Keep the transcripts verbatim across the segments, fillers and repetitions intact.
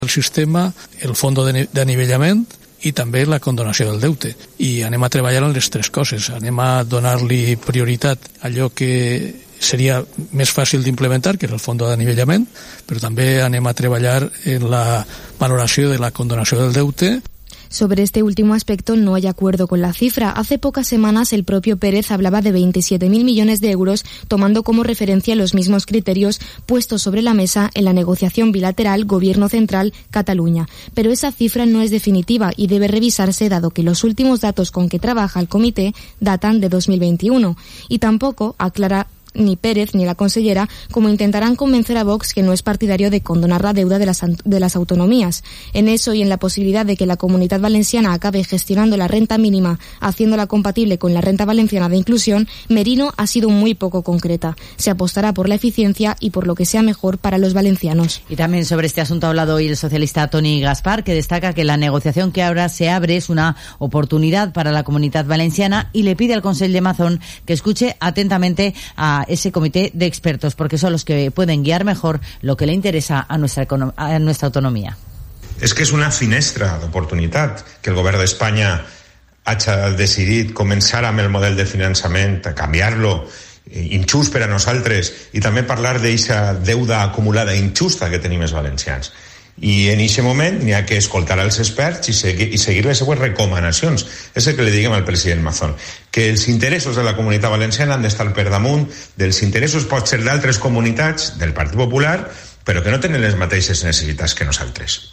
El sistema, el fons d'anivellament i també la condonació del deute. I anem a treballar en les tres coses. Anem a donar-li prioritat a allò que seria més fàcil d'implementar, que és el fons d'anivellament, però també anem a treballar en la valoració de la condonació del deute. Sobre este último aspecto no hay acuerdo con la cifra. Hace pocas semanas el propio Pérez hablaba de veintisiete mil millones de euros, tomando como referencia los mismos criterios puestos sobre la mesa en la negociación bilateral Gobierno Central-Cataluña. Pero esa cifra no es definitiva y debe revisarse, dado que los últimos datos con que trabaja el comité datan de dos mil veintiuno. Y tampoco aclara ni Pérez ni la consellera como intentarán convencer a Vox, que no es partidario de condonar la deuda de las, de las autonomías. En eso y en la posibilidad de que la Comunidad Valenciana acabe gestionando la renta mínima, haciéndola compatible con la renta valenciana de inclusión, Merino ha sido muy poco concreta. Se apostará por la eficiencia y por lo que sea mejor para los valencianos. Y también sobre este asunto ha hablado hoy el socialista Toni Gaspar, que destaca que la negociación que ahora se abre es una oportunidad para la Comunidad Valenciana y le pide al Consell de Mazón que escuche atentamente a ese comité de expertos, porque son los que pueden guiar mejor lo que le interesa a nuestra, a nuestra autonomía. És que és una finestra d'oportunitat que el govern d'Espanya ha decidit començar amb el model de finançament, a canviar-lo, injust per a nosaltres, i també parlar d'eixa deuda acumulada injusta que tenim els valencians. I en aquest moment n'hi ha que escoltar els experts i seguir, i seguir les seues recomanacions. És el que li diguem al president Mazón, que els interessos de la comunitat valenciana han d'estar per damunt dels interessos potser d'altres comunitats del Partit Popular, però que no tenen les mateixes necessitats que nosaltres.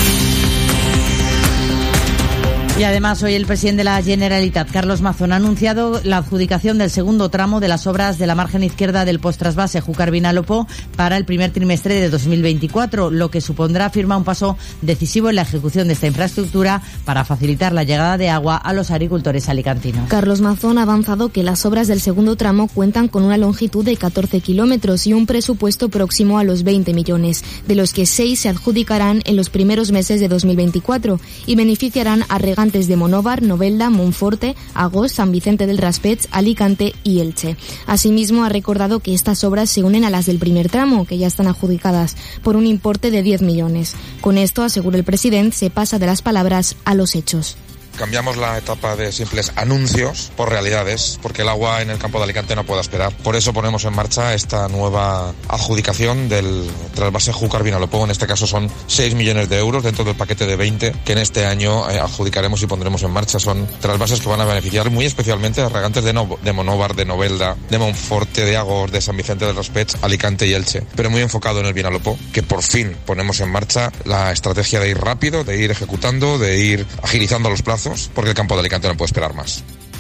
Y además hoy el presidente de la Generalitat, Carlos Mazón, ha anunciado la adjudicación del segundo tramo de las obras de la margen izquierda del postrasvase Júcar-Vinalopó para el primer trimestre de dos mil veinticuatro, lo que supondrá, afirma, un paso decisivo en la ejecución de esta infraestructura para facilitar la llegada de agua a los agricultores alicantinos. Carlos Mazón ha avanzado que las obras del segundo tramo cuentan con una longitud de catorce kilómetros y un presupuesto próximo a los veinte millones, de los que seis se adjudicarán en los primeros meses de dos mil veinticuatro y beneficiarán a regantes de Monóvar, Novelda, Monforte, Agós, San Vicente del Raspeig, Alicante y Elche. Asimismo, ha recordado que estas obras se unen a las del primer tramo, que ya están adjudicadas, por un importe de diez millones. Con esto, asegura el presidente, se pasa de las palabras a los hechos. Cambiamos la etapa de simples anuncios por realidades, porque el agua en el campo de Alicante no puede esperar. Por eso ponemos en marcha esta nueva adjudicación del trasvase Júcar-Vinalopó. En este caso son seis millones de euros dentro del paquete de veinte que en este año eh, adjudicaremos y pondremos en marcha. Son trasvases que van a beneficiar muy especialmente a regantes de, no, de Monóvar, de Novelda, de Monforte, de Agós, de San Vicente del Raspeig, Alicante y Elche. Pero muy enfocado en el Vinalopó, que por fin ponemos en marcha la estrategia de ir rápido, de ir ejecutando, de ir agilizando los plazos, porque el campo de Alicante no puede esperar más.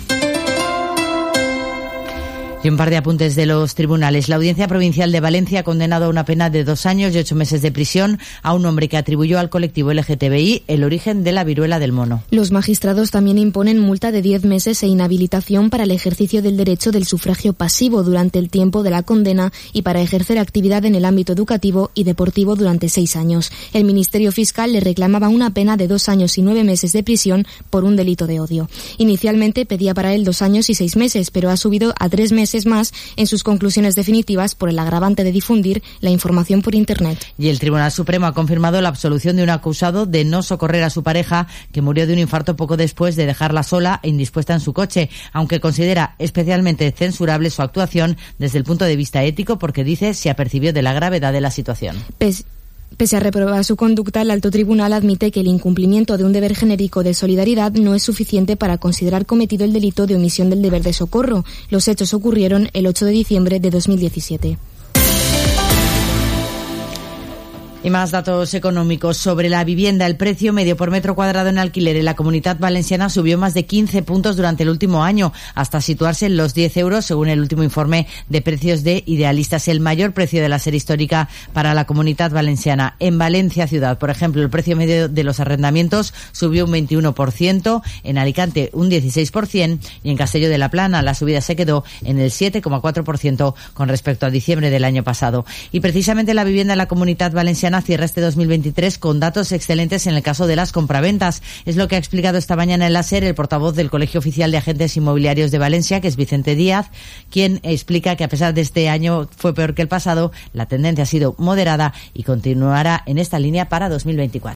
Y un par de apuntes de los tribunales. La Audiencia Provincial de Valencia ha condenado a una pena de dos años y ocho meses de prisión a un hombre que atribuyó al colectivo L G T B I el origen de la viruela del mono. Los magistrados también imponen multa de diez meses e inhabilitación para el ejercicio del derecho del sufragio pasivo durante el tiempo de la condena y para ejercer actividad en el ámbito educativo y deportivo durante seis años. El Ministerio Fiscal le reclamaba una pena de dos años y nueve meses de prisión por un delito de odio. Inicialmente pedía para él dos años y seis meses, pero ha subido a tres meses más en sus conclusiones definitivas por el agravante de difundir la información por Internet. Y el Tribunal Supremo ha confirmado la absolución de un acusado de no socorrer a su pareja, que murió de un infarto poco después de dejarla sola e indispuesta en su coche, aunque considera especialmente censurable su actuación desde el punto de vista ético, porque dice se apercibió de la gravedad de la situación. Pes Pese a reprobar su conducta, el alto tribunal admite que el incumplimiento de un deber genérico de solidaridad no es suficiente para considerar cometido el delito de omisión del deber de socorro. Los hechos ocurrieron el ocho de diciembre de dos mil diecisiete. Y más datos económicos sobre la vivienda. El precio medio por metro cuadrado en alquiler en la Comunidad Valenciana subió más de quince puntos durante el último año, hasta situarse en los diez euros, según el último informe de precios de Idealistas, el mayor precio de la serie histórica para la Comunidad Valenciana. En Valencia ciudad, por ejemplo, el precio medio de los arrendamientos subió un veintiuno por ciento, en Alicante un dieciséis por ciento y en Castelló de la Plana la subida se quedó en el siete coma cuatro por ciento con respecto a diciembre del año pasado. Y precisamente la vivienda en la Comunidad Valenciana Barcelona cierra este dos mil veintitrés con datos excelentes en el caso de las compraventas. Es lo que ha explicado esta mañana en la SER el portavoz del Colegio Oficial de Agentes Inmobiliarios de Valencia, que es Vicente Díaz, quien explica que a pesar de este año fue peor que el pasado, la tendencia ha sido moderada y continuará en esta línea para dos mil veinticuatro.